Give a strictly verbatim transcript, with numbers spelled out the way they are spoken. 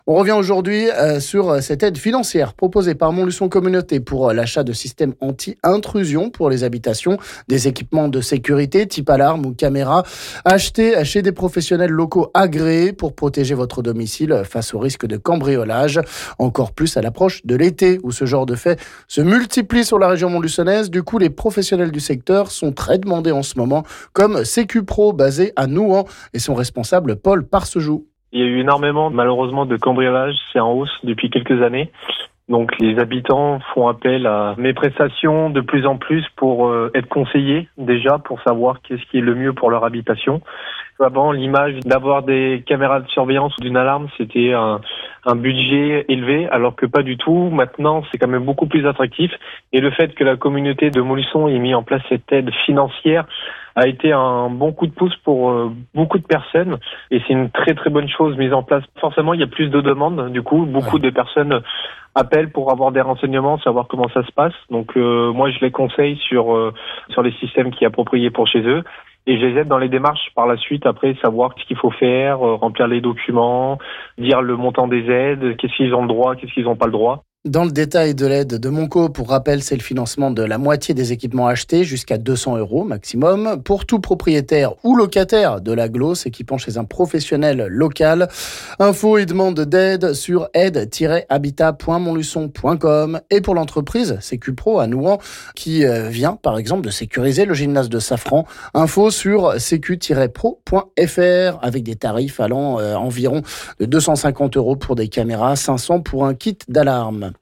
On revient aujourd'hui euh, sur cette aide financière proposée par Montluçon Communauté pour euh, l'achat de systèmes anti-intrusion pour les habitations, des équipements de sécurité type alarme ou caméra, achetés chez des professionnels locaux agréés pour protéger votre domicile face au risque de cambriolage. Encore plus à l'approche de l'été où ce genre de faits se multiplient sur la région montluçonnaise. Du coup, les professionnels du secteur sont très demandés en ce moment, comme Sécupro basé à Nouan et son responsable Paul Parsejou. Il y a eu énormément, malheureusement, de cambriolage. C'est en hausse depuis quelques années. Donc, les habitants font appel à mes prestations de plus en plus pour euh, être conseillés, déjà, pour savoir qu'est-ce qui est le mieux pour leur habitation. Avant, l'image d'avoir des caméras de surveillance ou d'une alarme, c'était un, un budget élevé, alors que pas du tout. Maintenant, c'est quand même beaucoup plus attractif. Et le fait que la communauté de Montluçon ait mis en place cette aide financière a été un bon coup de pouce pour euh, beaucoup de personnes. Et c'est une très très bonne chose mise en place. Forcément, il y a plus de demandes. Du coup, beaucoup de personnes appellent pour avoir des renseignements, savoir comment ça se passe. Donc, euh, moi, je les conseille sur euh, sur les systèmes qui sont appropriés pour chez eux. Et je les aide dans les démarches par la suite, après savoir ce qu'il faut faire, euh, remplir les documents, dire le montant des aides, qu'est-ce qu'ils ont le droit, qu'est-ce qu'ils n'ont pas le droit. Dans le détail de l'aide de Monco, pour rappel, c'est le financement de la moitié des équipements achetés jusqu'à deux cents euros maximum pour tout propriétaire ou locataire de l'agglo s'équipant chez un professionnel local. Infos et demandes d'aide sur aide tiret habitat point montluçon point com et pour l'entreprise Sécupro à Nouan qui vient par exemple de sécuriser le gymnase de Safran. Info sur sécu tiret pro point f r avec des tarifs allant euh, environ de deux cent cinquante euros pour des caméras, cinq cents pour un kit d'alarme.